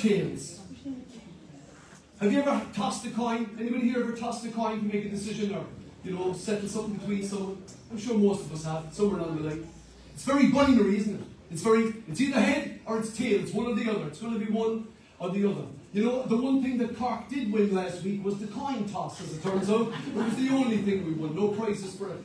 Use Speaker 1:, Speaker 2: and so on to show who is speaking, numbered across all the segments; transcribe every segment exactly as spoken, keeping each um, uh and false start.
Speaker 1: tails? Have you ever tossed a coin? Anybody here ever tossed a coin to make a decision or, you know, settle something between someone? I'm sure most of us have, somewhere along the line. It's very binary, isn't it? It's very, it's either head or it's tail. It's one or the other. It's going to be one or the other. You know, the one thing that Cork did win last week was the coin toss, as it turns out. It was the only thing we won. No prizes for it.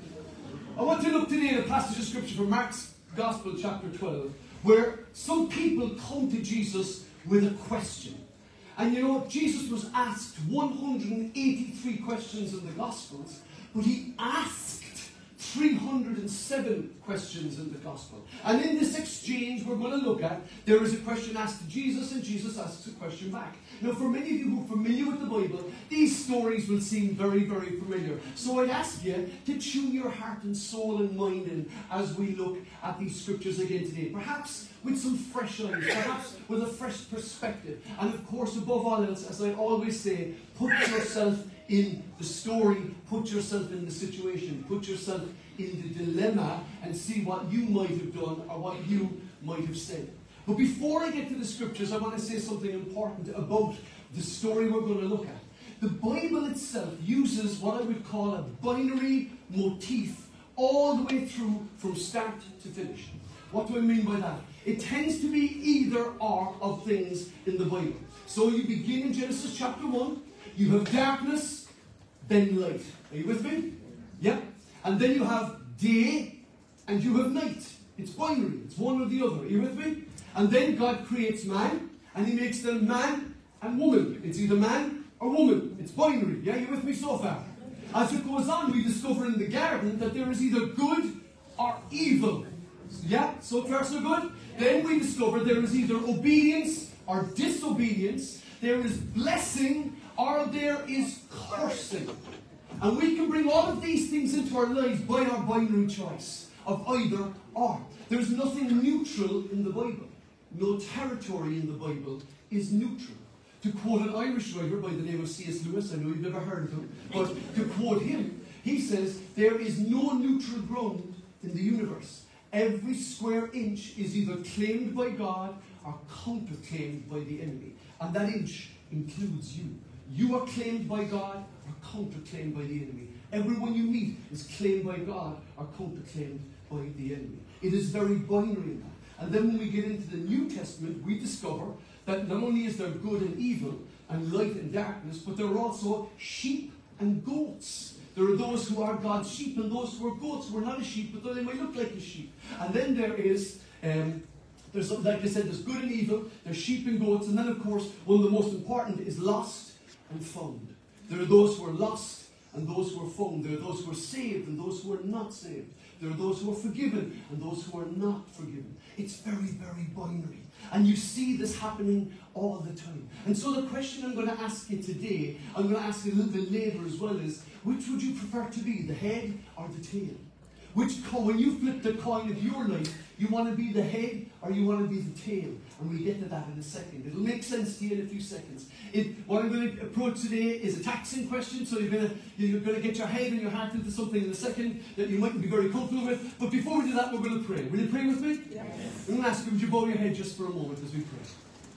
Speaker 1: I want to look today at a passage of scripture from Mark's Gospel, chapter twelve, where some people come to Jesus with a question. And you know, Jesus was asked one hundred eighty-three questions in the Gospels, but he asked three hundred seven questions in the Gospel. And in this exchange we're going to look at, there is a question asked to Jesus and Jesus asks a question back. Now for many of you who are familiar with the Bible, these stories will seem very, very familiar. So I'd ask you to tune your heart and soul and mind in as we look at these scriptures again today. Perhaps with some fresh eyes, perhaps with a fresh perspective. And of course, above all else, as I always say, put yourself in the story, put yourself in the situation, put yourself in the dilemma and see what you might have done or what you might have said. But before I get to the scriptures, I want to say something important about the story we're going to look at. The Bible itself uses what I would call a binary motif all the way through from start to finish. What do I mean by that? It tends to be either or of things in the Bible. So you begin in Genesis chapter one, you have darkness, then light. Are you with me? Yeah. And then you have day and you have night. It's binary. It's one or the other. Are you with me? And then God creates man and he makes them man and woman. It's either man or woman. It's binary. Yeah, you with me so far? As it goes on, we discover in the garden that there is either good or evil. Yeah, so far so good. Then we discover there is either obedience or disobedience. There is blessing or there is cursing. And we can bring all of these things into our lives by our binary choice of either or. There's nothing neutral in the Bible. No territory in the Bible is neutral. To quote an Irish writer by the name of C S Lewis, I know you've never heard of him, but to quote him, he says, there is no neutral ground in the universe. Every square inch is either claimed by God or counterclaimed by the enemy. And that inch includes you. You are claimed by God or counterclaimed by the enemy. Everyone you meet is claimed by God or counterclaimed by the enemy. It is very binary in that. And then when we get into the New Testament, we discover that not only is there good and evil and light and darkness, but there are also sheep and goats. There are those who are God's sheep and those who are goats who are not a sheep, but though they might look like a sheep. And then there is, um, there's like I said, there's good and evil, there's sheep and goats, and then of course, one of the most important is lost and found. There are those who are lost and those who are found. There are those who are saved and those who are not saved. There are those who are forgiven and those who are not forgiven. It's very, very binary. And you see this happening all the time. And so the question I'm going to ask you today, I'm going to ask you a little bit later as well, is which would you prefer to be, the head or the tail? Which coin, when you flip the coin of your life, you want to be the head or you want to be the tail? And we'll get to that in a second. It'll make sense to you in a few seconds. It, what I'm going to approach today is a taxing question, so you're going to you're going to get your head and your heart into something in a second that you mightn't be very comfortable with. But before we do that, we're going to pray. Will you pray with me? Yes. I'm going to ask you, would you bow your head just for a moment as we pray?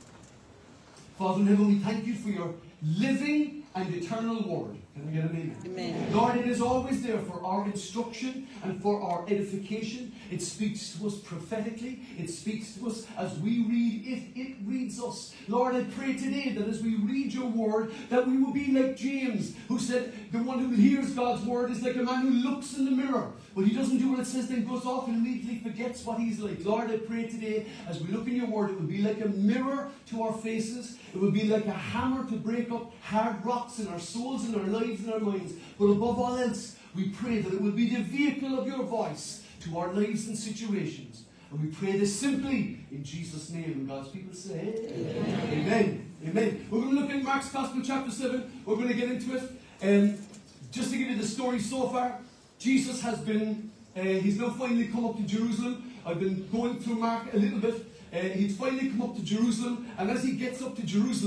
Speaker 1: Father in heaven, we thank you for your living and eternal word. Can we get an amen? Amen. Lord, it is always there for our instruction and for our edification. It speaks to us prophetically. It speaks to us as we read it. It reads us. Lord, I pray today that as we read your word, that we will be like James, who said, the one who hears God's word is like a man who looks in the mirror, but he doesn't do what it says, then goes off and immediately forgets what he's like. Lord, I pray today, as we look in your word, it will be like a mirror to our faces. It will be like a hammer to break up hard rocks in our souls and our lives and our minds. But above all else, we pray that it will be the vehicle of your voice to our lives and situations. And we pray this simply in Jesus' name. And God's people say, Amen. Amen. Amen. We're going to look at Mark's Gospel chapter seven. We're going to get into it. And um, just to give you the story so far, Jesus has been, uh, he's now finally come up to Jerusalem. I've been going through Mark a little bit. Uh, he's finally come up to Jerusalem. And as he gets up to Jerusalem,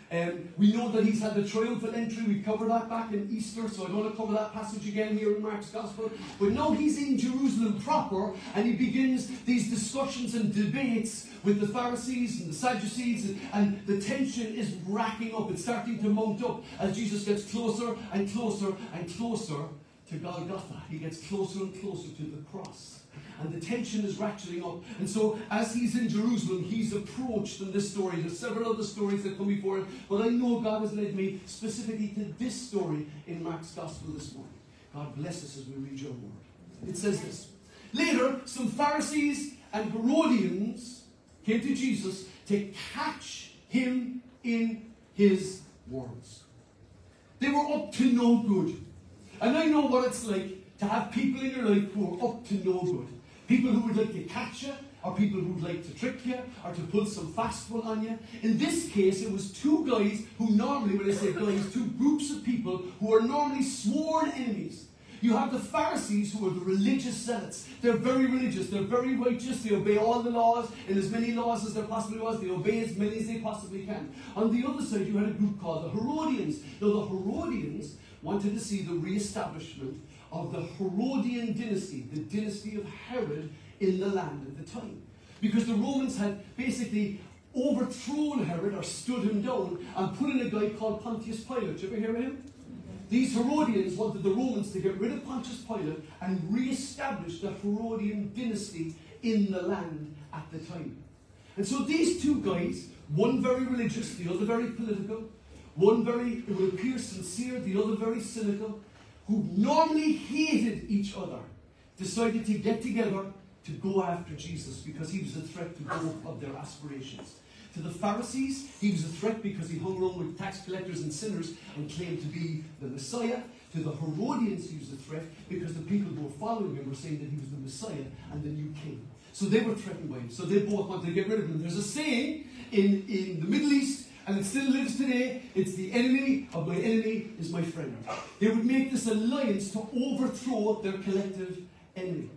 Speaker 1: Um, we know that he's had the triumphal entry. We covered that back in Easter, so I don't want to cover that passage again here in Mark's Gospel. But now he's in Jerusalem proper, and he begins these discussions and debates with the Pharisees and the Sadducees, and, and the tension is racking up. It's starting to mount up as Jesus gets closer and closer and closer to Golgotha. He gets closer and closer to the cross. And the tension is ratcheting up. And so as he's in Jerusalem, he's approached in this story. There's several other stories that come before it, but I know God has led me specifically to this story in Mark's Gospel this morning. God bless us as we read your word. It says this. Later, some Pharisees and Herodians came to Jesus to catch him in his words. They were up to no good. And I know what it's like to have people in your life who are up to no good. People who would like to catch you, or people who would like to trick you, or to pull some fast one on you. In this case, it was two guys who normally, when I say guys, two groups of people who are normally sworn enemies. You have the Pharisees, who are the religious zealots. They're very religious, they're very righteous, they obey all the laws, and as many laws as there possibly was, they obey as many as they possibly can. On the other side, you had a group called the Herodians. Now, the Herodians wanted to see the re-establishment of the Herodian dynasty, the dynasty of Herod in the land at the time. Because the Romans had basically overthrown Herod, or stood him down, and put in a guy called Pontius Pilate. Did you ever hear of him? These Herodians wanted the Romans to get rid of Pontius Pilate and re-establish the Herodian dynasty in the land at the time. And so these two guys, one very religious, the other very political, one very, it would appear, sincere, the other very cynical, who normally hated each other, decided to get together to go after Jesus because he was a threat to both of their aspirations. To the Pharisees, he was a threat because he hung around with tax collectors and sinners and claimed to be the Messiah. To the Herodians, he was a threat because the people who were following him were saying that he was the Messiah and the new king. So they were threatened by him. So they both wanted to get rid of him. There's a saying in, in the Middle East, and it still lives today, it's the enemy of my enemy is my friend. They would make this alliance to overthrow their collective enemy.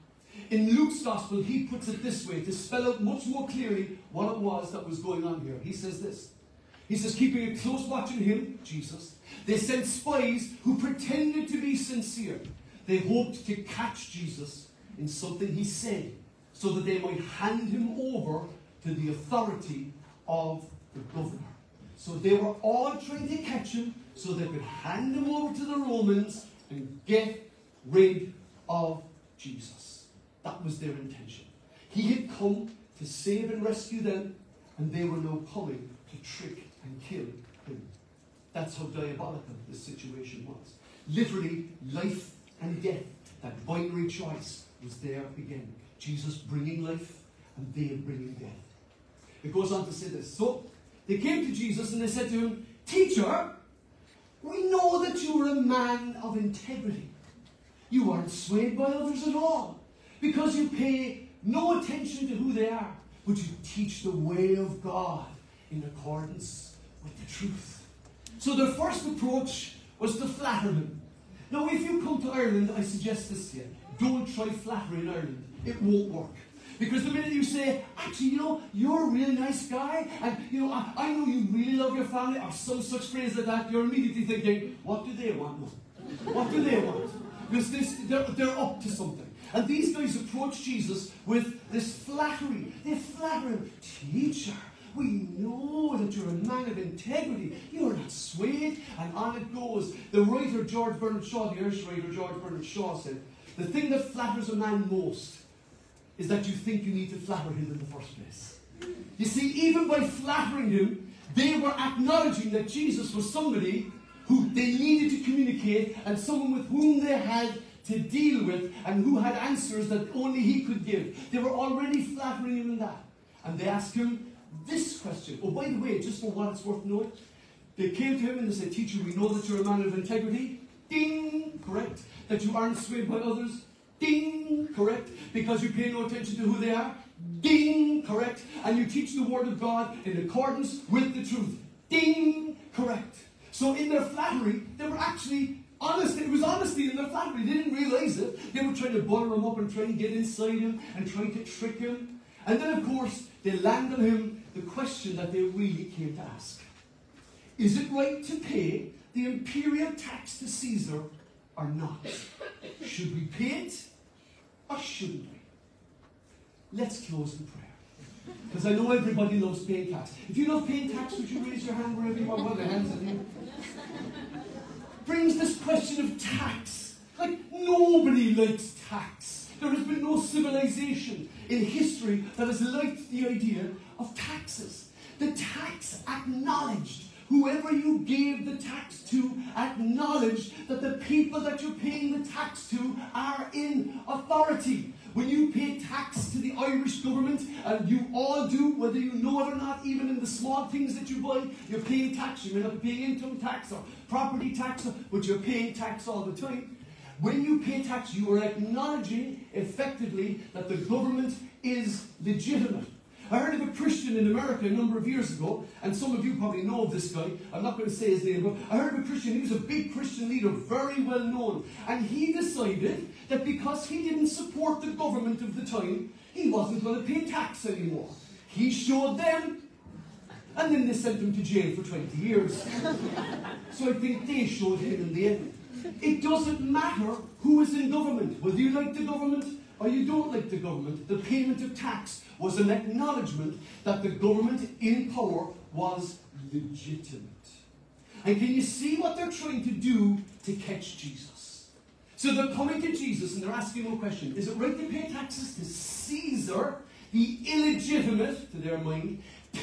Speaker 1: In Luke's Gospel, he puts it this way, to spell out much more clearly what it was that was going on here. He says this. He says, keeping a close watch on him, Jesus, they sent spies who pretended to be sincere. They hoped to catch Jesus in something he said, so that they might hand him over to the authority of the governor. So they were all trying to catch him so they could hand him over to the Romans and get rid of Jesus. That was their intention. He had come to save and rescue them, and they were now coming to trick and kill him. That's how diabolical this situation was. Literally, life and death, that binary choice was there again. Jesus bringing life, and they bringing death. It goes on to say this. So, they came to Jesus and they said to him, Teacher, we know that you are a man of integrity. You aren't swayed by others at all, because you pay no attention to who they are, but you teach the way of God in accordance with the truth. So their first approach was to flatter him. Now, if you come to Ireland, I suggest this to you. Don't try flattery in Ireland. It won't work. Because the minute you say, actually, you know, you're a really nice guy, and, you know, I, I know you really love your family, or some such phrase like that, you're immediately thinking, what do they want now? What do they want? Because this, they're, they're up to something. And these guys approach Jesus with this flattery. They flatter him. Teacher, we know that you're a man of integrity. You're not swayed. And on it goes. The writer George Bernard Shaw, the Irish writer George Bernard Shaw said, the thing that flatters a man most is that you think you need to flatter him in the first place. You see, even by flattering him, they were acknowledging that Jesus was somebody who they needed to communicate, and someone with whom they had to deal with, and who had answers that only he could give. They were already flattering him in that. And they asked him this question. Oh, by the way, just for what it's worth knowing, they came to him and they said, Teacher, we know that you're a man of integrity. Ding! Correct. That you aren't swayed by others. Ding! Correct. Because you pay no attention to who they are. Ding! Correct. And you teach the word of God in accordance with the truth. Ding! Correct. So in their flattery, they were actually honest. It was honesty in their flattery. They didn't realize it. They were trying to butter him up and trying to get inside him and trying to trick him. And then, of course, they land on him the question that they really came to ask. Is it right to pay the imperial tax to Caesar or not? Should we pay it or shouldn't we? Let's close in prayer. Because I know everybody loves paying tax. If you love paying tax, would you raise your hand wherever you are? Well, the hands in you. Brings this question of tax. Like, nobody likes tax. There has been no civilization in history that has liked the idea of taxes. The tax acknowledged, whoever you gave the tax to acknowledged that the people that you're paying the tax to are in authority. When you pay tax to the Irish government, and you all do, whether you know it or not, even in the small things that you buy, you're paying tax. You may not be paying income tax or property tax, but you're paying tax all the time. When you pay tax, you are acknowledging effectively that the government is legitimate. I heard of a Christian in America a number of years ago, and some of you probably know of this guy. I'm not going to say his name, but I heard of a Christian. He was a big Christian leader, very well known. And he decided that because he didn't support the government of the time, he wasn't going to pay tax anymore. He showed them, and then they sent him to jail for twenty years. So I think they showed him in the end. It doesn't matter who is in government, whether you like the government or you don't like the government. The payment of tax was an acknowledgement that the government in power was legitimate. And can you see what they're trying to do to catch Jesus? So they're coming to Jesus and they're asking him a question. Is it right to pay taxes to Caesar, the illegitimate, to their mind,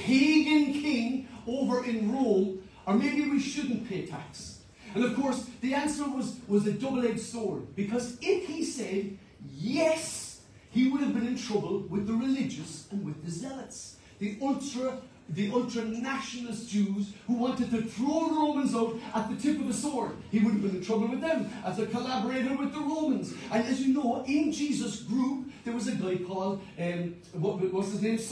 Speaker 1: pagan king over in Rome, or maybe we shouldn't pay tax? And of course, the answer was, was a double-edged sword. Because if he said yes, he would have been in trouble with the religious and with the zealots, the ultra, the ultra-nationalist Jews who wanted to throw the Romans out at the tip of a sword. He would have been in trouble with them as a collaborator with the Romans. And as you know, in Jesus' group, there was a guy called, um, what was his name?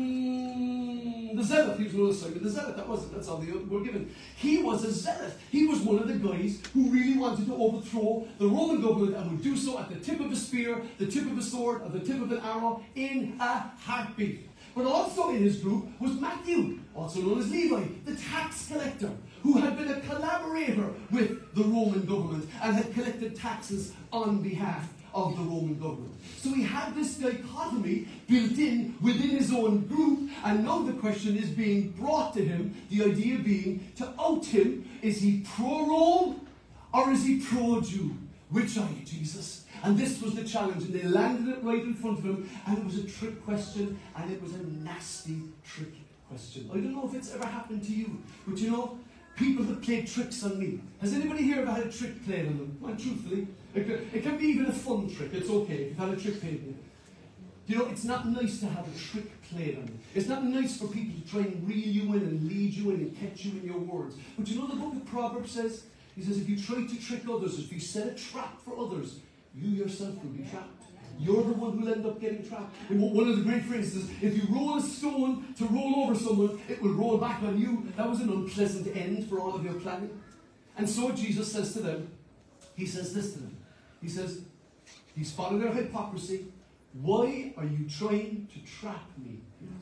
Speaker 1: Simon the Zealot. He was known as Simon the Zealot. That wasn't, that's all they were given. He was a zealot. He was one of the guys who really wanted to overthrow the Roman government and would do so at the tip of a spear, the tip of a sword, or the tip of an arrow in a heartbeat. But also in his group was Matthew, also known as Levi, the tax collector, who had been a collaborator with the Roman government and had collected taxes on behalf of the Roman government. So he had this dichotomy built in within his own group, and now the question is being brought to him, the idea being to out him. Is he pro-Rome or is he pro-Jew? Which are you, Jesus? And this was the challenge, and they landed it right in front of him, and it was a trick question, and it was a nasty trick question. I don't know if it's ever happened to you, but you know, people that play tricks on me. Has anybody here ever had a trick played on them? Well, truthfully, it can, it can be even a fun trick. It's okay if you've had a trick played on you. You know, it's not nice to have a trick played on you. It's not nice for people to try and reel you in and lead you in and catch you in your words. But you know the book of Proverbs says? He says, if you try to trick others, if you set a trap for others, you yourself will be trapped. You're the one who will end up getting trapped. And one of the great phrases is, if you roll a stone to roll over someone, it will roll back on you. That was an unpleasant end for all of your planning. And so Jesus says to them, he says this to them. He says, he spotted their hypocrisy. Why are you trying to trap me?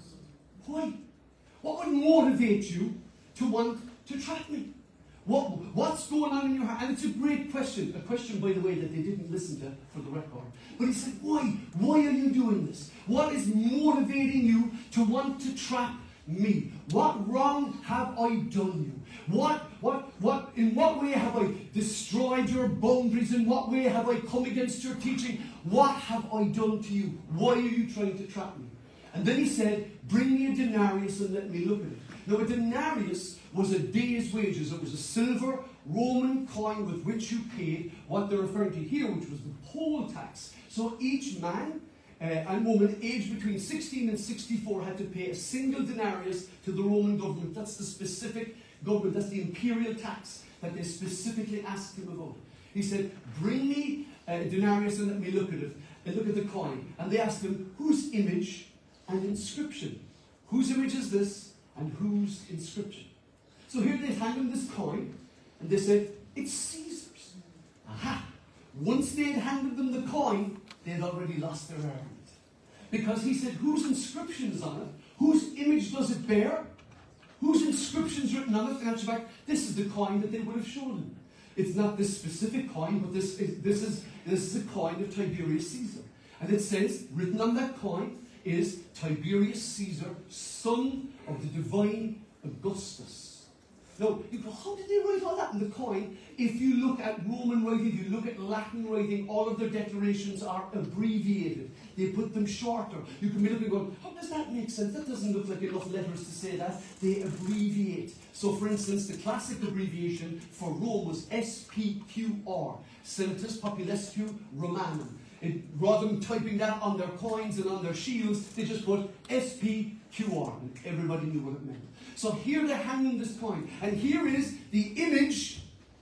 Speaker 1: Why? What would motivate you to want to trap me? What, what's going on in your heart? And it's a great question. A question, by the way, that they didn't listen to for the record. But he said, why? Why are you doing this? What is motivating you to want to trap me? What wrong have I done you? What, what, what, in what way have I destroyed your boundaries? In what way have I come against your teaching? What have I done to you? Why are you trying to trap me? And then he said, bring me a denarius and let me look at it. Now, a denarius was a day's wages. It was a silver Roman coin with which you paid what they're referring to here, which was the poll tax. So each man uh, and woman aged between sixteen and sixty-four had to pay a single denarius to the Roman government. That's the specific government. That's the imperial tax that they specifically asked him about. He said, bring me a denarius and let me look at it. And look at the coin. And they asked him, whose image and inscription? Whose image is this? And whose inscription? So here they hand him this coin, and they said, it's Caesar's. Aha! Once they had handed them the coin, they had already lost their argument. Because he said, whose inscription is on it? Whose image does it bear? whose inscription's written on it. In actual fact, this is the coin that they would have shown him. It's not this specific coin, but this is, this is, this is a coin of Tiberius Caesar. And it says, written on that coin is Tiberius Caesar, son of the divine Augustus. Now, you go, how did they write all that in the coin? If you look at Roman writing, if you look at Latin writing, all of their declarations are abbreviated. They put them shorter. You can be looking going, how does that make sense? That doesn't look like enough letters to say that. They abbreviate. So, for instance, the classic abbreviation for Rome was S P Q R, Senatus Populesque Romanum. It, rather than typing that on their coins and on their shields, they just put S P Q R, and everybody knew what it meant. So here they're hanging this coin, and here is the image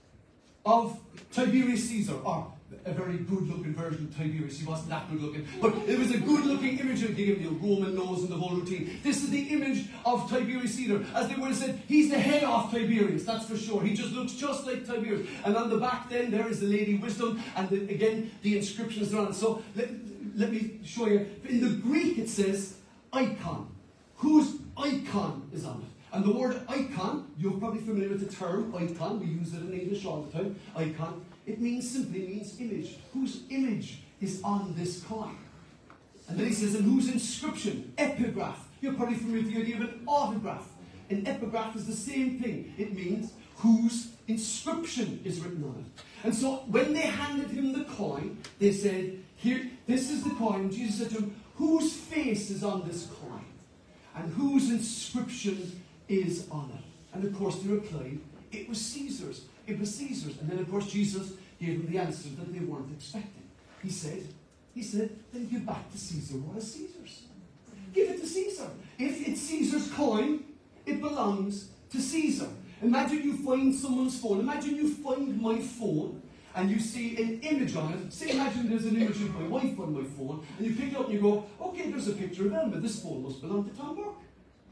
Speaker 1: of Tiberius Caesar, or a very good-looking version of Tiberius. He wasn't that good-looking, but it was a good-looking image of the Roman nose and the whole routine. This is the image of Tiberius Caesar. As they would have said, he's the head of Tiberius, that's for sure. He just looks just like Tiberius. And on the back then, there is the Lady Wisdom, and the, again, the inscriptions are on it. So let, let me show you. In the Greek, it says icon. Whose icon is on it? And the word icon, you're probably familiar with the term icon. We use it in English all the time. Icon. It means simply means image. Whose image is on this coin? And then he says, and whose inscription? Epigraph. You're probably familiar with the idea of an autograph. An epigraph is the same thing. It means whose inscription is written on it. And so when they handed him the coin, they said, here, this is the coin. Jesus said to him, whose face is on this coin? And whose inscription is on it? And of course they replied, it was Caesar's. It was Caesar's. And then of course Jesus gave them the answer that they weren't expecting. He said, he said, then give back to Caesar what is Caesar's. Give it to Caesar. If it's Caesar's coin, it belongs to Caesar. Imagine you find someone's phone. Imagine you find my phone and you see an image on it. Say, imagine there's an image of my wife on my phone, and you pick it up and you go, okay, there's a picture of Elma. This phone must belong to Tom Burke.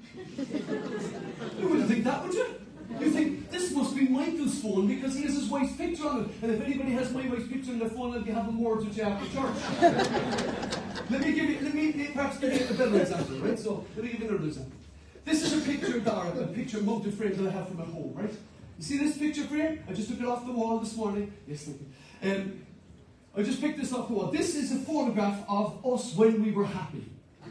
Speaker 1: You wouldn't think that, would you? You think, this must be Michael's phone because he has his wife's picture on it. And if anybody has my wife's picture on their phone, they'll be having words with you after church. Let me give you, let me perhaps give you a better example, right? So, let me give you another example. This is a picture, Dara, a picture mounted frame that I have from at home, right? You see this picture frame? I just took it off the wall this morning. Yes, thank you. Um, I just picked this off the wall. This is a photograph of us when we were happy.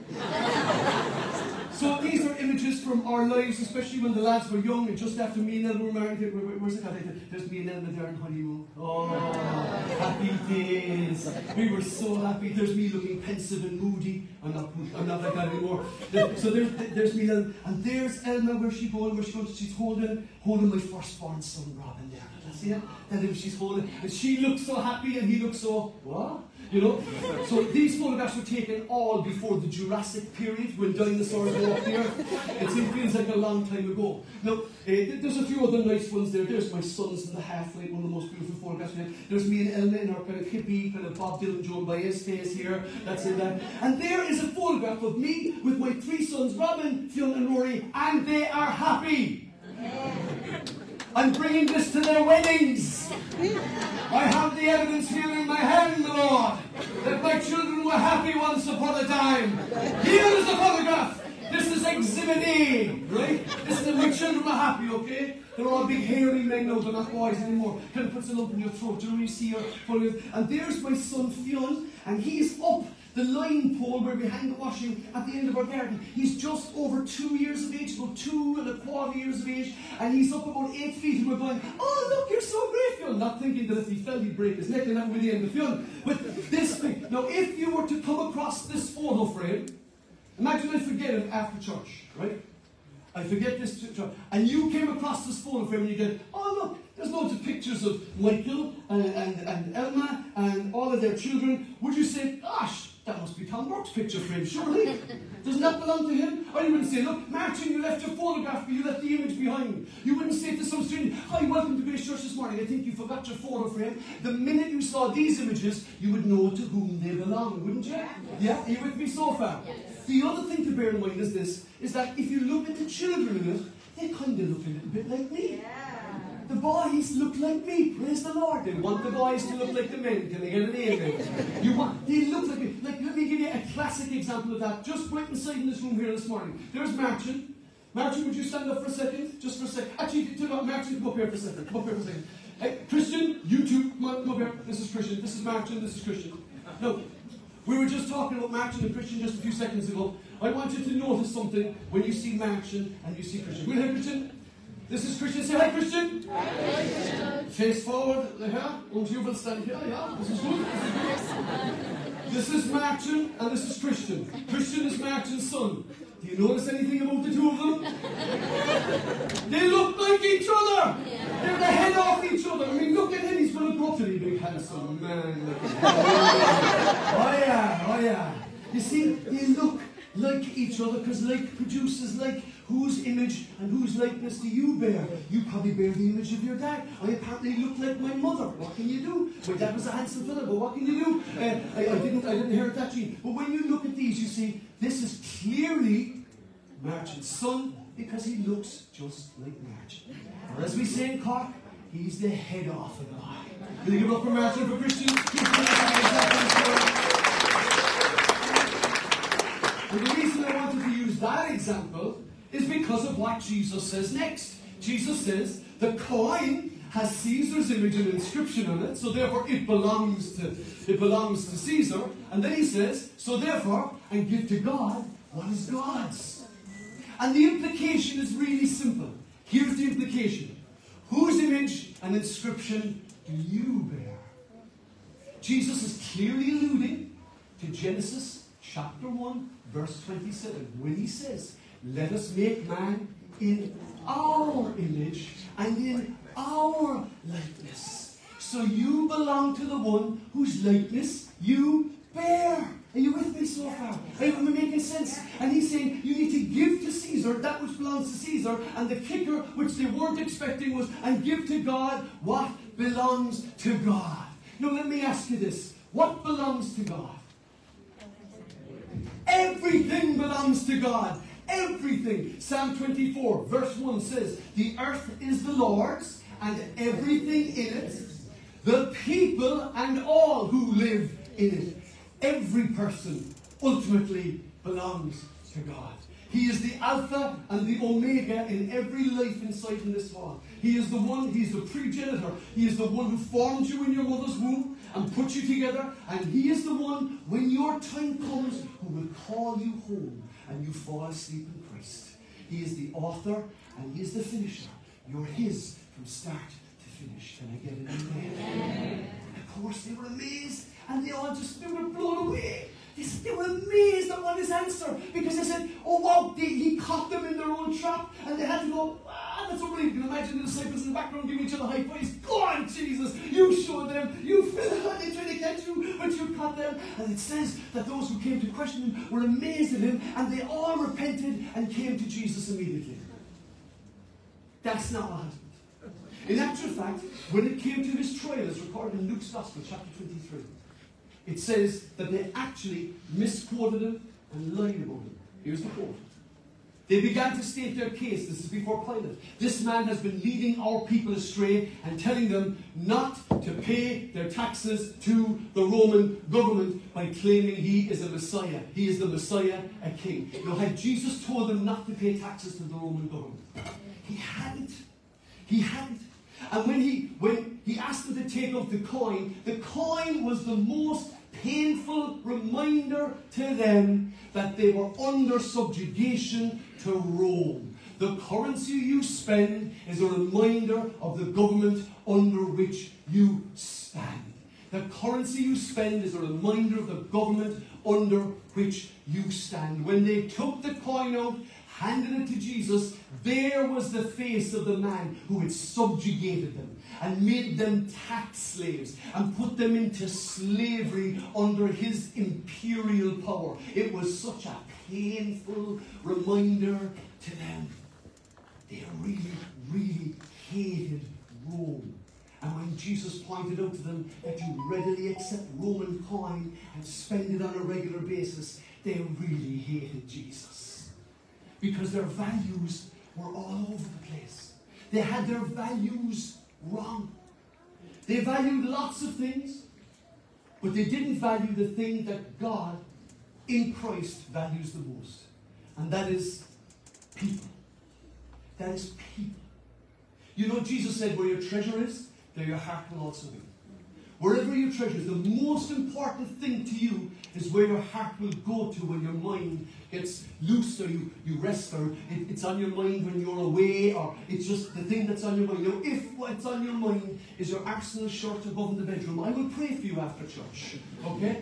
Speaker 1: So these are images from our lives, especially when the lads were young and just after me and Elma were married. Where's the cat? There's me and Elma there on honeymoon. Oh, happy days. We were so happy. There's me looking pensive and moody. I'm not, I'm not like that anymore. So there's, there's me and Elma. And there's Elma, where's she going? Where's she going? She's holding, holding my firstborn son, Robin, there. See it? That's him she's holding. And she looks so happy and he looks so, what? You know? So these photographs were taken all before the Jurassic period, when dinosaurs walked the earth. It feels like a long time ago. Now, uh, there's a few other nice ones there. There's my sons in the half-light, one of the most beautiful photographs we have. There's me and Elma in our kind of hippie, kind of Bob Dylan, Joan Baez face here. That's in that. And there is a photograph of me with my three sons, Robin, Fionn and Rory, and they are happy. I'm bringing this to their weddings. I have the evidence here in my hand, my Lord, that my children were happy once upon a time. Here is the photograph. This is Exhibit A, right? This is that my children were happy, okay? They're all big hairy men now, they're not boys anymore. Kind of puts a lump in your throat, do you really see your photo? And there's my son Fionn, and he's up the line pole where we hang the washing at the end of our garden. He's just over two years of age, about two and a quarter years of age, and he's up about eight feet, and we're going, oh look, you're so great, Fionn. Not thinking that if he fell, he'd break his neck, and that would be the end of Fionn. But this thing, now if you were to come across this photo frame, imagine I forget it after church, right? I forget this church, and you came across this photo frame and you go, oh look, there's loads of pictures of Michael and, and, and Elma and all of their children. Would you say, gosh, that must be Tom Burke's picture frame, surely? Doesn't that belong to him? Or you wouldn't say, look, Martin, you left your photograph, but you left the image behind. You wouldn't say to some stranger, hi, welcome to Grace Church this morning. I think you forgot your photo frame. The minute you saw these images, you would know to whom they belong, wouldn't you? Yeah? Are you with me so far? Yes. The other thing to bear in mind is this, is that if you look at the children in it, they kind of look a little bit like me. Yeah. The boys look like me, praise the Lord. They want the boys to look like the men. Can I get an amen? You want, they look like me. Like, let me give you a classic example of that, just right inside in this room here this morning. There's Martin. Martin, would you stand up for a second? Just for a second. Actually, Martin, come up here for a second. Come up here for a second. Hey, Christian, you two, come on, come up here. This is Christian. This is Martin. This is Christian. No, we were just talking about Martin and Christian just a few seconds ago. I want you to notice something when you see Martin and you see Christian. Will you, Christian? This is Christian. Say hi, Christian. Hi, Christian. Face forward. Here. Und you will stand here. Yeah, this is good. This is Martin and this is Christian. Christian is Martin's son. Do you notice anything about the two of them? They look like each other. They're the head off each other. I mean, look at him. He's going to grow up to be a big, handsome man. Oh yeah, oh yeah. You see, they look like each other because like produces like. Whose image and whose likeness do you bear? You probably bear the image of your dad. I apparently look like my mother. What can you do? My dad was a handsome fella, but what can you do? Uh, I, I didn't I didn't inherit that gene. But when you look at these, you see, this is clearly Martin's son because he looks just like Martin. Or as we say in Cork, he's the head off of the guy. Will you give it up for Martin, for Christian? And the reason I wanted to use that example is because of what Jesus says next. Jesus says the coin has Caesar's image and inscription on it, so therefore it belongs to it belongs to Caesar. And then he says, so therefore, and give to God what is God's. And the implication is really simple. Here's the implication. Whose image and inscription do you bear? Jesus is clearly alluding to Genesis chapter one, verse twenty-seven, when he says, let us make man in our image and in our likeness. So you belong to the one whose likeness you bear. Are you with me so far? Am I making sense? And he's saying you need to give to Caesar that which belongs to Caesar, and the kicker, which they weren't expecting, was, and give to God what belongs to God. Now let me ask you this. What belongs to God? Everything belongs to God. Everything. Psalm twenty-four, verse one says, the earth is the Lord's and everything in it, the people and all who live in it. Every person ultimately belongs to God. He is the Alpha and the Omega in every life inside in this hall. He is the one, he's the progenitor. He is the one who formed you in your mother's womb and put you together. And he is the one, when your time comes, who will call you home and you fall asleep in Christ. He is the author and he is the finisher. You're his from start to finish. Can I get an amen? Amen. And of course they were amazed and they all just, they were blown away. They, they were amazed at his answer because they said, oh wow, they, he caught them in their own trap and they had to go, ah, that's unbelievable. You can imagine the disciples in the background giving each other high fives. Go on, Jesus, you showed them, you filled out, they tried to catch you, but you caught them. And it says that those who came to question him were amazed at him and they all repented and came to Jesus immediately. That's not what happened. In actual fact, when it came to his trial, as recorded in Luke's Gospel, chapter twenty-three, it says that they actually misquoted him and lied about him. Here's the quote. They began to state their case. This is before Pilate. This man has been leading our people astray and telling them not to pay their taxes to the Roman government by claiming he is a Messiah. He is the Messiah, a king. Now, had Jesus told them not to pay taxes to the Roman government? He hadn't. He hadn't. And when he, when he asked them to take out the coin, the coin was the most painful reminder to them that they were under subjugation to Rome. The currency you spend is a reminder of the government under which you stand. The currency you spend is a reminder of the government under which you stand. When they took the coin out, handed it to Jesus, there was the face of the man who had subjugated them and made them tax slaves and put them into slavery under his imperial power. It was such a painful reminder to them. They really, really hated Rome. And when Jesus pointed out to them that you readily accept Roman coin and spend it on a regular basis, they really hated Jesus. Because their values were all over the place. They had their values wrong. They valued lots of things, but they didn't value the thing that God in Christ values the most. And that is people. That is people. You know, Jesus said, where your treasure is, there your heart will also be. Wherever your treasure is, the most important thing to you is where your heart will go to when your mind gets loose, or you, you rest, or it, it's on your mind when you're away, or it's just the thing that's on your mind. You know, if what's on your mind is your Arsenal shirt above in the bedroom, I will pray for you after church. Okay?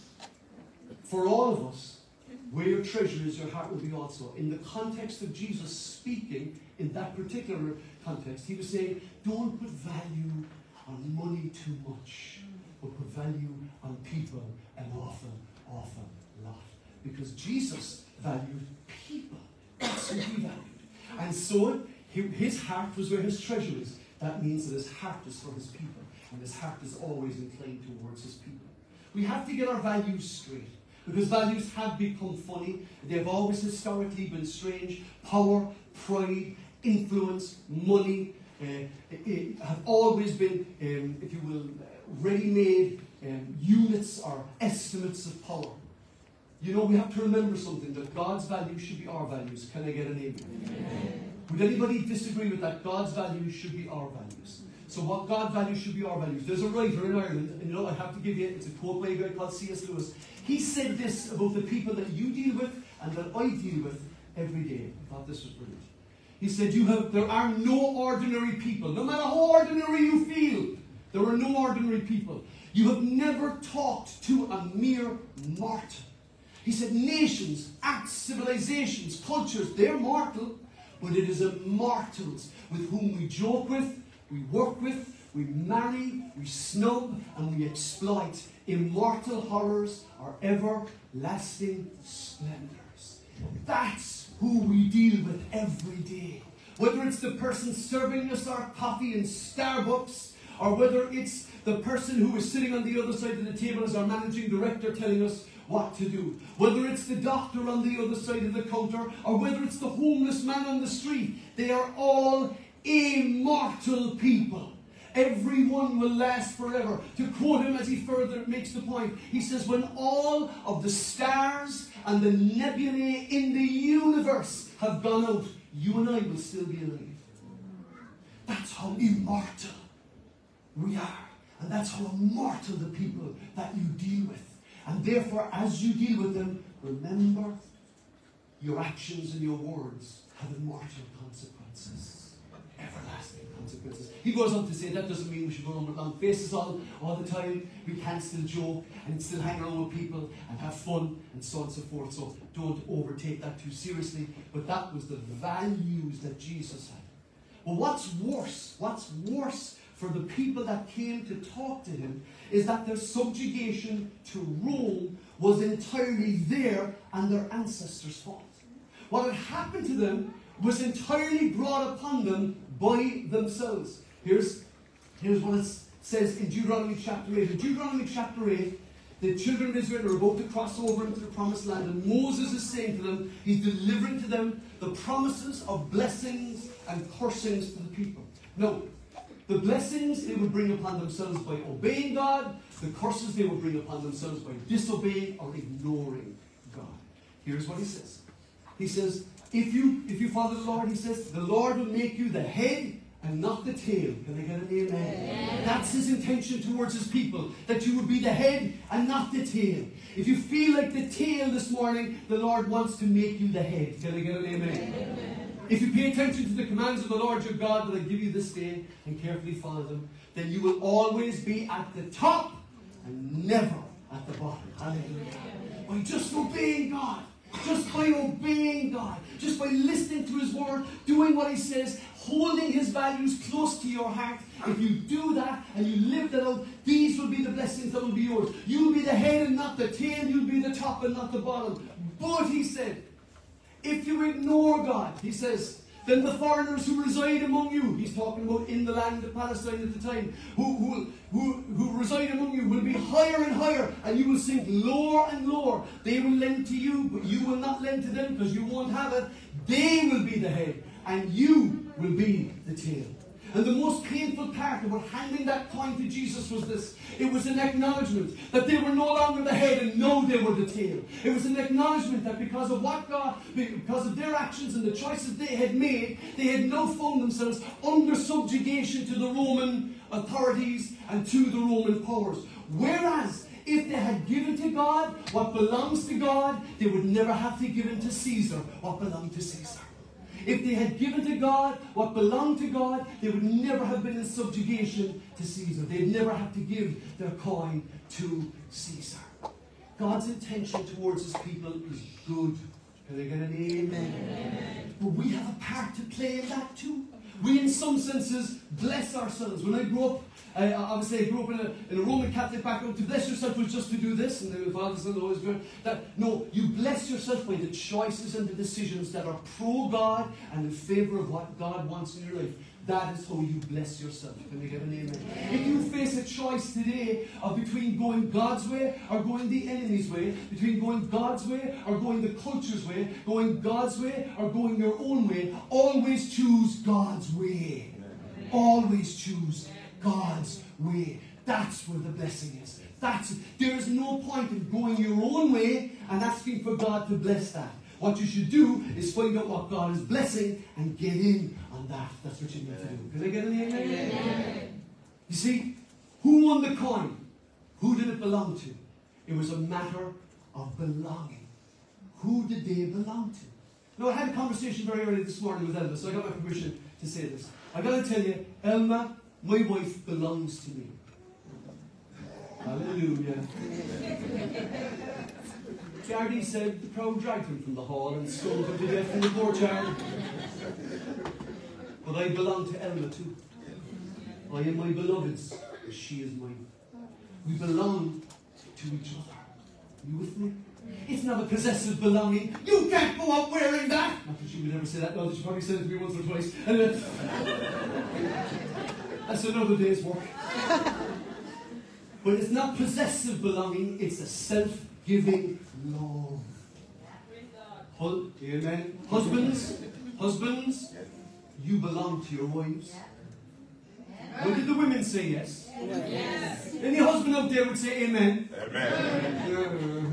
Speaker 1: For all of us, where your treasure is, your heart will be also. In the context of Jesus speaking, in that particular context, he was saying, don't put value on money too much, but put value on people an awful, awful lot. Because Jesus valued people. That's what he valued. And so his heart was where his treasure is. That means that his heart is for his people. And his heart is always inclined towards his people. We have to get our values straight. Because values have become funny. They've always historically been strange. Power, pride, influence, money uh, it, it have always been, um, if you will, ready-made um, units or estimates of power. You know, we have to remember something, that God's values should be our values. Can I get an amen? Amen. Would anybody disagree with that? God's values should be our values. So what God values should be our values. There's a writer in Ireland, and you know, I have to give you, it's a quote by a guy called C S Lewis. He said this about the people that you deal with and that I deal with every day. I thought this was brilliant. He said, "You have, there are no ordinary people. No matter how ordinary you feel, there are no ordinary people. You have never talked to a mere mortal." He said, nations, acts, civilizations, cultures, they're mortal, but it is immortals with whom we joke with, we work with, we marry, we snub, and we exploit. Immortal horrors are everlasting splendors. That's who we deal with every day. Whether it's the person serving us our coffee in Starbucks, or whether it's the person who is sitting on the other side of the table as our managing director telling us what to do. Whether it's the doctor on the other side of the counter, or whether it's the homeless man on the street, they are all immortal people. Everyone will last forever. To quote him as he further makes the point, he says, when all of the stars and the nebulae in the universe have gone out, you and I will still be alive. That's how immortal we are. And that's how immortal the people that you deal with. And therefore, as you deal with them, remember your actions and your words have immortal consequences. Everlasting consequences. He goes on to say that doesn't mean we should run with long faces all, all the time. We can still joke and still hang around with people and have fun and so on and so forth. So don't overtake that too seriously. But that was the values that Jesus had. Well, what's worse? What's worse for the people that came to talk to him is that their subjugation to Rome was entirely their and their ancestors' fault. What had happened to them was entirely brought upon them by themselves. Here's, here's what it says in Deuteronomy chapter eight. In Deuteronomy chapter eight, the children of Israel are about to cross over into the promised land, and Moses is saying to them, he's delivering to them the promises of blessings and cursings to the people. No, the blessings they would bring upon themselves by obeying God, the curses they would bring upon themselves by disobeying or ignoring God. Here's what he says. He says, If you if you follow the Lord, he says, the Lord will make you the head and not the tail. Can I get an amen? Amen? That's his intention towards his people, that you would be the head and not the tail. If you feel like the tail this morning, the Lord wants to make you the head. Can I get an amen? Amen. If you pay attention to the commands of the Lord your God that I give you this day and carefully follow them, then you will always be at the top and never at the bottom. Hallelujah. By just obeying God. Just by obeying God, just by listening to his word, doing what he says, holding his values close to your heart, if you do that and you live that out, these will be the blessings that will be yours. You will be the head and not the tail. You'll be the top and not the bottom. But, he said, if you ignore God, he says, then the foreigners who reside among you, he's talking about in the land of Palestine at the time, who, who, who, who reside among you will be higher and higher, and you will sink lower and lower. They will lend to you, but you will not lend to them because you won't have it. They will be the head, and you will be the tail. And the most painful part about handing that coin to Jesus was this. It was an acknowledgement that they were no longer the head and no, they were the tail. It was an acknowledgement that because of what God, because of their actions and the choices they had made, they had now found themselves under subjugation to the Roman authorities and to the Roman powers. Whereas, if they had given to God what belongs to God, they would never have to give in to Caesar what belonged to Caesar. If they had given to God what belonged to God, they would never have been in subjugation to Caesar. They'd never have to give their coin to Caesar. God's intention towards his people is good. Can I get an amen? Amen. But we have a part to play in that too. We, in some senses, bless ourselves. When I grew up, uh, obviously I grew up in a, in a Roman Catholic background. To bless yourself was just to do this, and the Father, Son, and the Holy Spirit. That, no, you bless yourself by the choices and the decisions that are pro-God and in favour of what God wants in your life. That is how you bless yourself. Can you give an amen? If you face a choice today of between going God's way or going the enemy's way, between going God's way or going the culture's way, going God's way or going your own way, always choose God's way. Always choose God's way. That's where the blessing is. That's it. There is no point in going your own way and asking for God to bless that. What you should do is find out what God is blessing and get in on that. That's what you need to do. Can I get an amen? Amen. You see, who won the coin? Who did it belong to? It was a matter of belonging. Who did they belong to? Now, I had a conversation very early this morning with Elma, so I got my permission to say this. I got to tell you, Elma, my wife, belongs to me. Hallelujah. Gardy said the crowd dragged him from the hall and stoned him to death in the courtyard. But I belong to Elma too. I am my beloved's, as she is mine. We belong to each other. Are you with me? It's not a possessive belonging. You can't go out wearing that. Not that she would ever say that. No, she probably said it to me once or twice. And, uh, that's another day's work. But it's not possessive belonging. It's a self-giving love. Hus- Amen. Husbands, husbands, you belong to your wives. What did the women say? Yes. Yes. Any husband out there would say amen. Amen.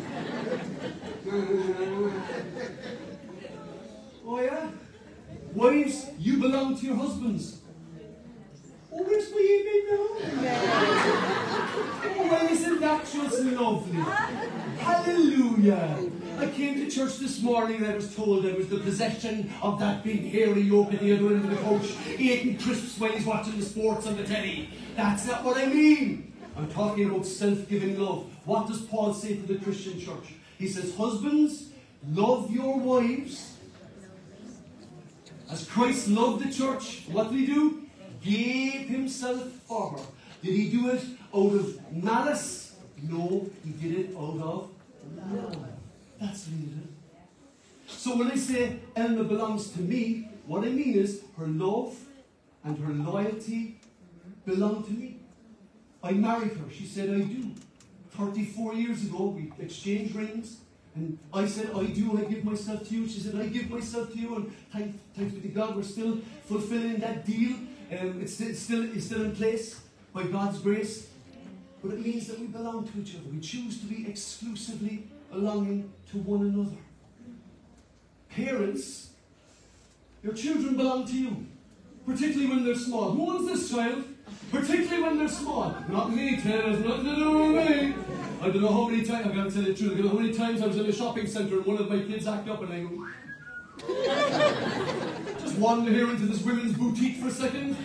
Speaker 1: Oh yeah? Wives, you belong to your husbands. Oh, where's my amen now? Oh, well, isn't that just lovely? Hallelujah. I came to church this morning and I was told I was the possession of that big hairy yoke at the other end of the coach, eating crisps while he's watching the sports on the telly. That's not what I mean. I'm talking about self-giving love. What does Paul say to the Christian church? He says, husbands, love your wives as Christ loved the church. What did he do? Gave himself for her. Did he do it out of malice? No, he did it out of love. That's what he did. So when I say Elma belongs to me, what I mean is her love and her loyalty belong to me. I married her. She said, I do. thirty-four years ago, we exchanged rings. And I said, I do, I give myself to you. She said, I give myself to you. And thanks, thanks be to God, we're still fulfilling that deal. Um, it's, it's, still, it's still in place by God's grace. But it means that we belong to each other. We choose to be exclusively belonging to one another. Parents, your children belong to you. Particularly when they're small. Who owns this child? Particularly when they're small. Not me, Ted. It's nothing to do with me. I don't know how many times, I've got to tell you the truth, I don't know how many times I was in a shopping centre and one of my kids acted up and I go, just wander here into this women's boutique for a second.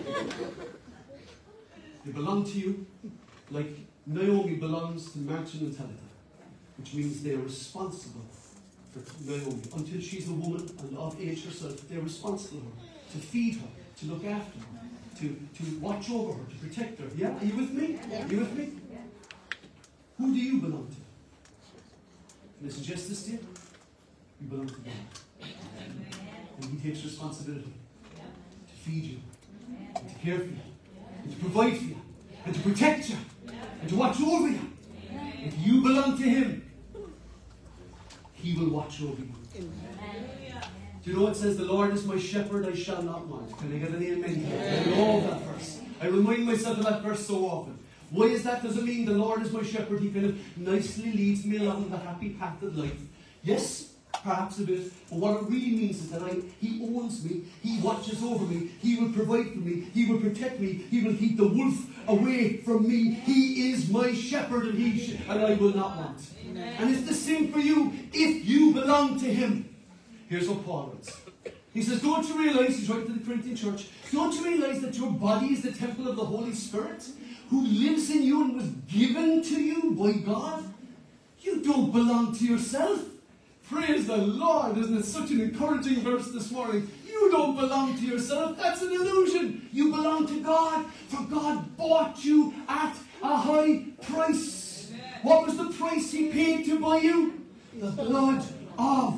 Speaker 1: They belong to you like Naomi belongs to Martin and Tabitha, which means they are responsible for Naomi. Until she's a woman and of age herself, they're responsible for her, to feed her, to look after her, to, to watch over her, to protect her. Yeah? Are you with me? Are you with me? Who do you belong to? Can I suggest this to you? You belong to God. And He takes responsibility to feed you, and to care for you, and to provide for you, and to protect you, and to watch over you. If you belong to Him, He will watch over you. Do you know it says, the Lord is my shepherd, I shall not want? Can I get an amen? I love that verse. I remind myself of that verse so often. Why is that? Does it mean the Lord is my shepherd? He kind of nicely leads me along the happy path of life. Yes, perhaps a bit. But what it really means is that I, He owns me. He watches over me. He will provide for me. He will protect me. He will keep the wolf away from me. He is my shepherd, and he sh- and I will not want. Amen. And it's the same for you if you belong to Him. Here's what Paul writes. He says, don't you realize, he's writing to the Corinthian church, don't you realize that your body is the temple of the Holy Spirit, who lives in you and was given to you by God? You don't belong to yourself. Praise the Lord. Isn't it such an encouraging verse this morning? You don't belong to yourself. That's an illusion. You belong to God, for God bought you at a high price. What was the price He paid to buy you? The blood of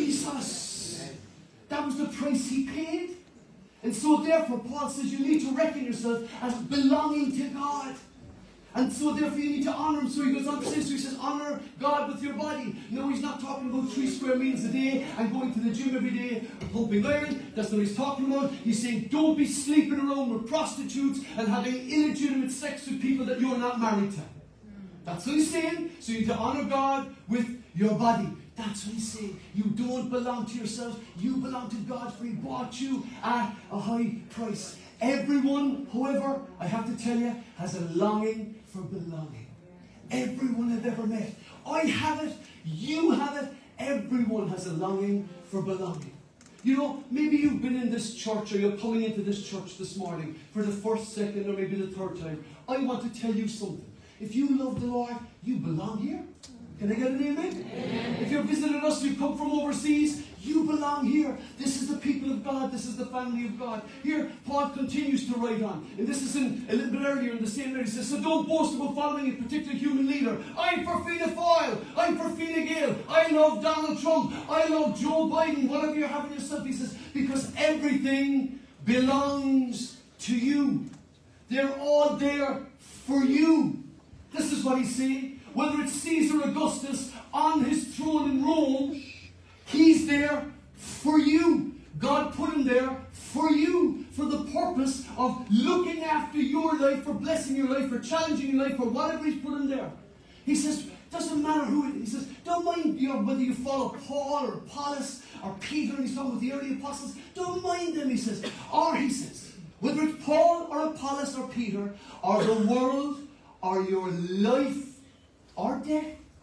Speaker 1: Jesus. That was the price He paid. And so therefore Paul says you need to reckon yourself as belonging to God. And so therefore you need to honour Him. So he goes on to say, so he says, honour God with your body. No, he's not talking about three square meals a day and going to the gym every day and pumping iron. That's not what he's talking about. He's saying don't be sleeping around with prostitutes and having illegitimate sex with people that you're not married to. That's what he's saying. So you need to honour God with your body. That's what he's saying. You don't belong to yourself. You belong to God, for He bought you at a high price. Everyone, however, I have to tell you, has a longing for belonging. Everyone I've ever met. I have it. You have it. Everyone has a longing for belonging. You know, maybe you've been in this church, or you're coming into this church this morning for the first, second, or maybe the third time. I want to tell you something. If you love the Lord, you belong here. Can I get an amen? Amen? If you're visiting us, you've come from overseas, you belong here. This is the people of God. This is the family of God. Here, Paul continues to write on. And this is in, a little bit earlier in the same letter. He says, so don't boast about following a particular human leader. I'm for Fianna Fáil. I'm for Fine Gael. I love Donald Trump. I love Joe Biden. Whatever you're having yourself, he says, because everything belongs to you. They're all there for you. This is what he's saying. Whether it's Caesar Augustus on his throne in Rome, he's there for you. God put him there for you, for the purpose of looking after your life, for blessing your life, for challenging your life, for whatever he's put him there. He says, doesn't matter who it is. He says, don't mind you know, whether you follow Paul or Apollos or Peter, and he's talking with the early apostles. Don't mind them, he says. Or he says, whether it's Paul or Apollos or Peter, or the world, or your life, or death,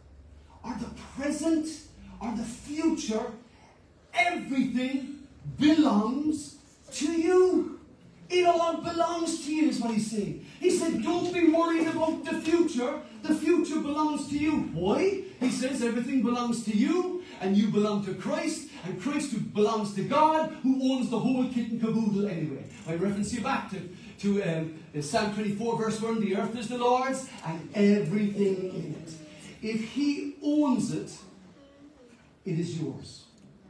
Speaker 1: or the present, or the future, everything belongs to you. It all belongs to you, is what he's saying. He said, don't be worried about the future. The future belongs to you. Why? He says everything belongs to you, and you belong to Christ, and Christ who belongs to God, who owns the whole kit and caboodle anyway. I reference you back to, to um, Psalm twenty-four, verse one, the earth is the Lord's, and everything in it. If He owns it, it is yours.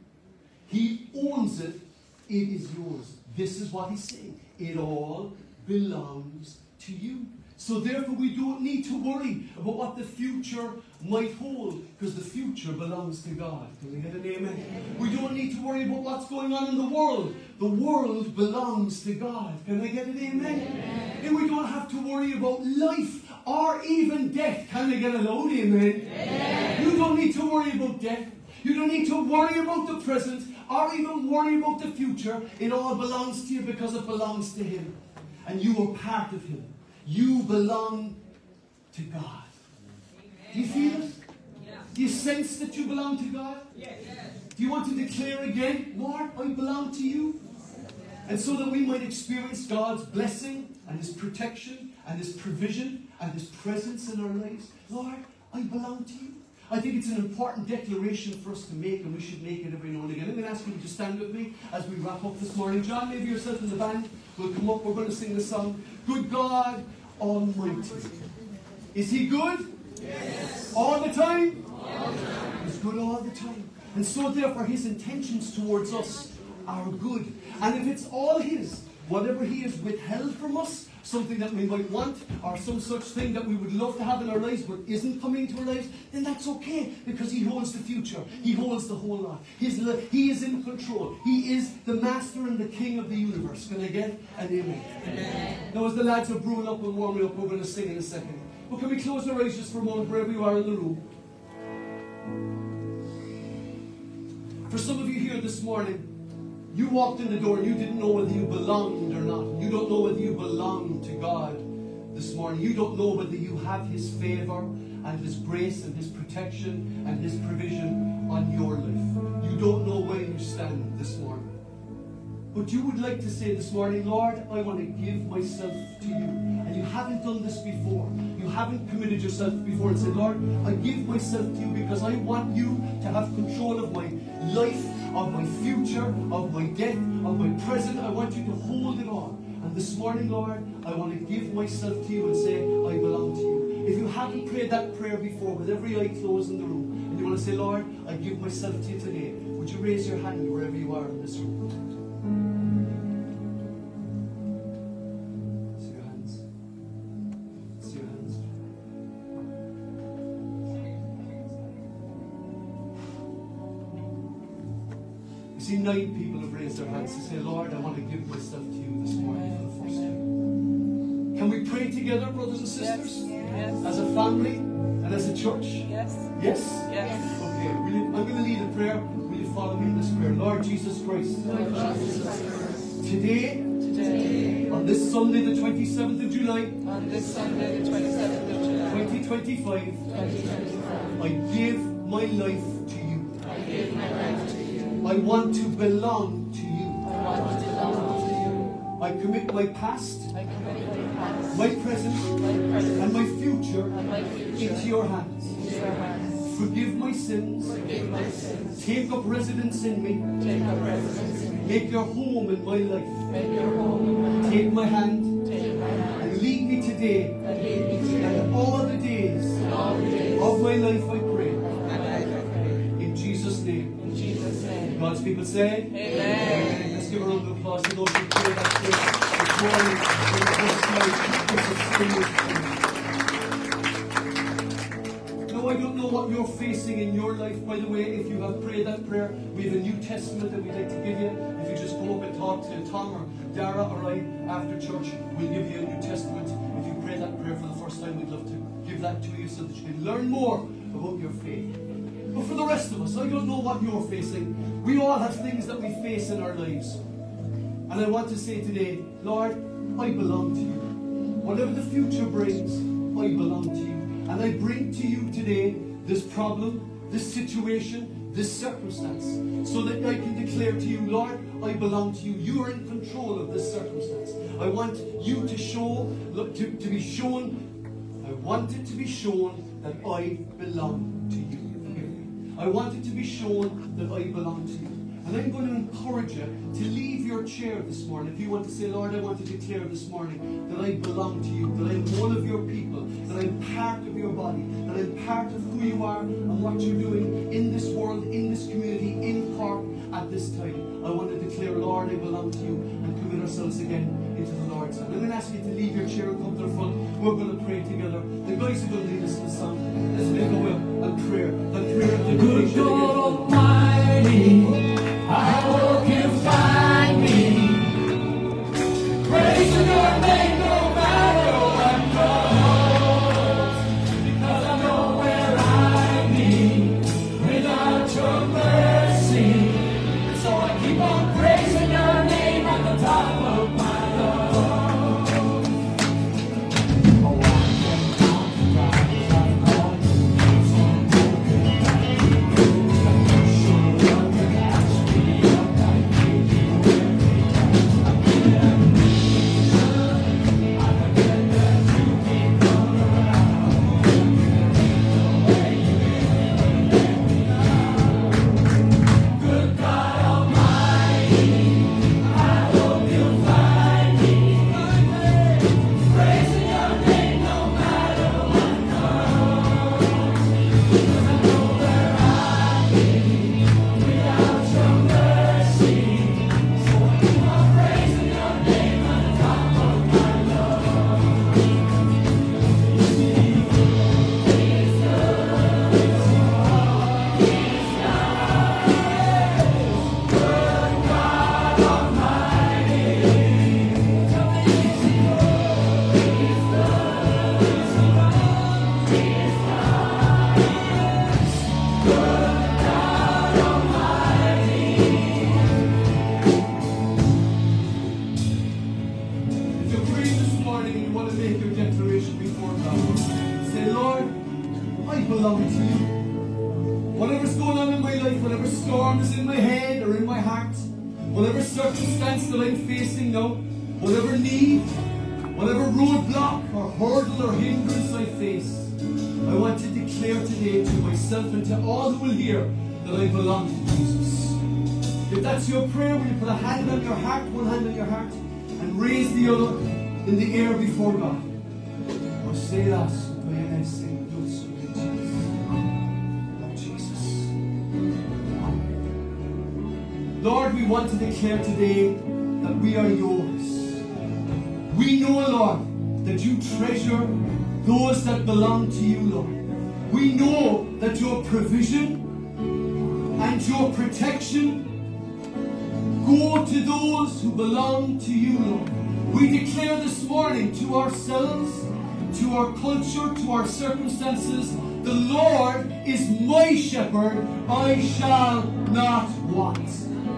Speaker 1: He owns it, it is yours. This is what he's saying. It all belongs to you. So therefore we don't need to worry about what the future might hold, because the future belongs to God. Can we get an amen? We don't need to worry about what's going on in the world. The world belongs to God. Can I get an amen? Amen. And we don't have to worry about life or even death. Can I get a loud amen? Amen. You don't need to worry about death. You don't need to worry about the present or even worry about the future. It all belongs to you because it belongs to Him. And you are part of Him. You belong to God. Amen. Do you feel it? Yeah. Do you sense that you belong to God? Yeah, yeah. Do you want to declare again, Lord, I belong to you? And so that we might experience God's blessing and His protection and His provision and His presence in our lives. Lord, I belong to you. I think it's an important declaration for us to make, and we should make it every now and again. I'm going to ask you to stand with me as we wrap up this morning. John, maybe yourself in the band will come up. We're going to sing the song, Good God Almighty. Is He good? Yes. All the time? All the time. He's good all the time. And so therefore His intentions towards us are good. And if it's all His, whatever He has withheld from us, something that we might want, or some such thing that we would love to have in our lives but isn't coming into our lives, then that's okay, because He holds the future. He holds the whole lot. He's, he is in control. He is the master and the king of the universe. Can I get an amen? Amen. Now, as the lads are brewing up and warming up, we're going to sing in a second. But can we close our eyes just for a moment, wherever you are in the room? For some of you here this morning, you walked in the door and you didn't know whether you belonged or not. You don't know whether you belong to God this morning. You don't know whether you have His favor and His grace and His protection and His provision on your life. You don't know where you stand this morning. But you would like to say this morning, Lord, I want to give myself to you. And you haven't done this before. You haven't committed yourself before and said, Lord, I give myself to you because I want you to have control of my life, of my future, of my death, of my present. I want you to hold it all. And this morning, Lord, I want to give myself to you and say, I belong to you. If you haven't prayed that prayer before with every eye closed in the room, and you want to say, Lord, I give myself to you today, would you raise your hand wherever you are in this room? See, nine people have raised their hands to say, Lord, I want to give myself to you this morning for the first time. Can we pray together, brothers and sisters?
Speaker 2: Yes. Yes.
Speaker 1: As a family and as a church?
Speaker 2: Yes.
Speaker 1: Yes?
Speaker 2: Yes.
Speaker 1: Okay, will you, I'm going to lead a prayer. Will you follow me in this prayer? Lord Jesus Christ,
Speaker 2: Lord Jesus Christ.
Speaker 1: Today,
Speaker 2: Today,
Speaker 1: on this Sunday, the twenty-seventh of July,
Speaker 2: on this Sunday, the twenty-seventh of July,
Speaker 1: twenty twenty-five,
Speaker 2: twenty twenty-five,
Speaker 1: I give my life to you.
Speaker 2: I give my life to you.
Speaker 1: I want to belong to you.
Speaker 2: I want to belong to you.
Speaker 1: I commit my past,
Speaker 2: I commit my past,
Speaker 1: my present,
Speaker 2: my present,
Speaker 1: and my future
Speaker 2: and my future
Speaker 1: into your hands.
Speaker 2: into your hands.
Speaker 1: Forgive my sins.
Speaker 2: Forgive my sins.
Speaker 1: Take up residence in me.
Speaker 2: Take up residence in me.
Speaker 1: Make your home in my life.
Speaker 2: Make your home in my life.
Speaker 1: Take my hand
Speaker 2: Take my hand.
Speaker 1: and lead me today.
Speaker 2: And lead me today.
Speaker 1: And all the days
Speaker 2: And all the days
Speaker 1: of my life I pray.
Speaker 2: of my life I pray.
Speaker 1: In Jesus' name.
Speaker 2: In Jesus' name.
Speaker 1: God's people say,
Speaker 2: Amen.
Speaker 1: Let's give a round of applause to those who pray that prayer this morning for the first time. This is spiritual. Now, I don't know what you're facing in your life, by the way. If you have prayed that prayer, we have a New Testament that we'd like to give you. If you just go up and talk to Tom or Dara or I after church, we'll give you a New Testament. If you pray that prayer for the first time, we'd love to give that to you so that you can learn more about your faith. But for the rest of us, I don't know what you're facing. We all have things that we face in our lives. And I want to say today, Lord, I belong to you. Whatever the future brings, I belong to you. And I bring to you today this problem, this situation, this circumstance, so that I can declare to you, Lord, I belong to you. You are in control of this circumstance. I want you to show, look, to, to be shown, I want it to be shown that I belong to you. I want it to be shown that I belong to you. And I'm going to encourage you to leave your chair this morning. If you want to say, Lord, I want to declare this morning that I belong to you, that I'm one of your people, that I'm part of your body, that I'm part of who you are and what you're doing in this world, in this community, in Cork at this time. I want to declare, Lord, I belong to you, and commit ourselves again into the Lord's hand. I'm going to ask you to leave your chair and come to the front. We're going to pray together. The guys are going to lead us in the song. Let's make a will and prayer. And prayer of
Speaker 3: Good
Speaker 1: dedication
Speaker 3: God
Speaker 1: again.
Speaker 3: Almighty, I hope you find me praising your name no matter what comes, because I know where I be without your mercy. So I keep on praising your name at the top of my lungs. Oh, I can count the times I've gone through some broken Good God Almighty,
Speaker 1: storm is in my head or in my heart, whatever circumstance that I'm facing now, whatever need, whatever roadblock or hurdle or hindrance I face, I want to declare today to myself and to all who will hear that I belong to Jesus. If that's your prayer, will you put a hand on your heart, one hand on your heart, and raise the other in the air before God? Or say that, when I sing those Lord Jesus. Lord, we want to declare today that we are yours. We know, Lord, that you treasure those that belong to you, Lord. We know that your provision and your protection go to those who belong to you, Lord. We declare this morning to ourselves, to our culture, to our circumstances, the Lord is my shepherd, I shall not want.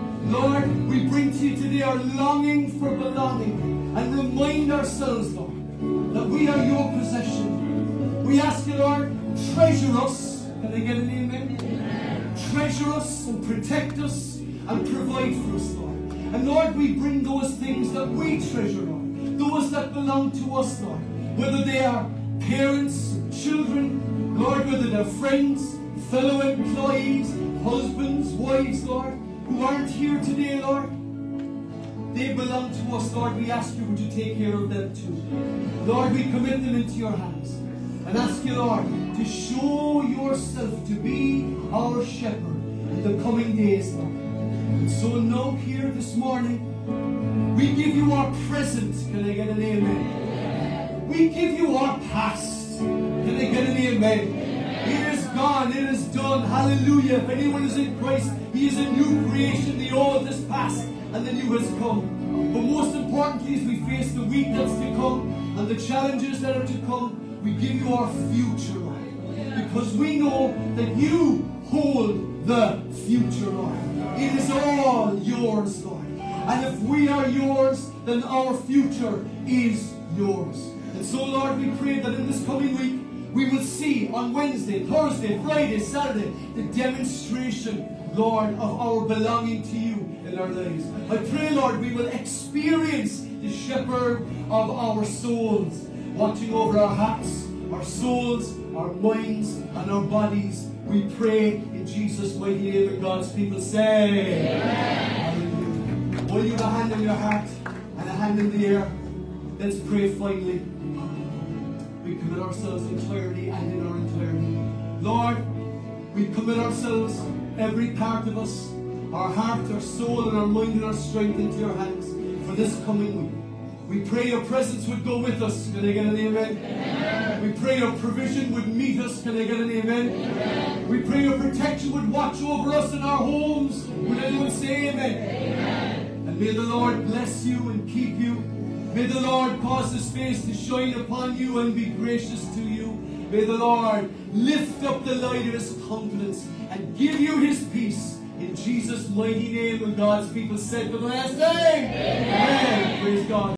Speaker 1: Lord, we bring to you today our longing for belonging and remind ourselves, Lord, that we are your possession. We ask you, Lord, treasure us. Can I get an amen? Amen. Treasure us and protect us and provide for us, Lord. And Lord, we bring those things that we treasure, Lord, those that belong to us, Lord, whether they are parents, children, Lord, whether they're friends, fellow employees, husbands, wives, Lord, who aren't here today, Lord. They belong to us, Lord. We ask you, would you take care of them too? Lord, we commit them into your hands and ask you, Lord, to show yourself to be our shepherd in the coming days, Lord. And so now here this morning, we give you our present. Can I get an amen? We give you our past. Can I get an amen? It is gone. It is done. Hallelujah. If anyone is in Christ, he is a new creation. The old is past and the new has come. But most importantly, as we face the week that's to come and the challenges that are to come, we give you our future, Lord. Because we know that you hold the future, Lord. It is all yours, Lord. And if we are yours, then our future is yours. And so, Lord, we pray that in this coming week, we will see on Wednesday, Thursday, Friday, Saturday, the demonstration, Lord, of our belonging to you in our lives. I pray, Lord, we will experience the shepherd of our souls, watching over our hearts, our souls, our minds, and our bodies. We pray in Jesus' mighty name, and God's people say, Amen. Will you have a hand on your heart and a hand in the air? Let's pray finally. We commit ourselves entirely and in our entirety. Lord, we commit ourselves, every part of us, our heart, our soul, and our mind, and our strength into your hands for this coming week. We pray your presence would go with us. Can I get an amen? Amen. We pray your provision would meet us. Can I get an amen? Amen. We pray your protection would watch over us in our homes. Would anyone say amen? Amen. And may the Lord bless you and keep you. May the Lord cause his face to shine upon you and be gracious to you. May the Lord lift up the light of his countenance and give you his peace. In Jesus' mighty name, and God's people said for the last time, Amen. Amen. Praise God.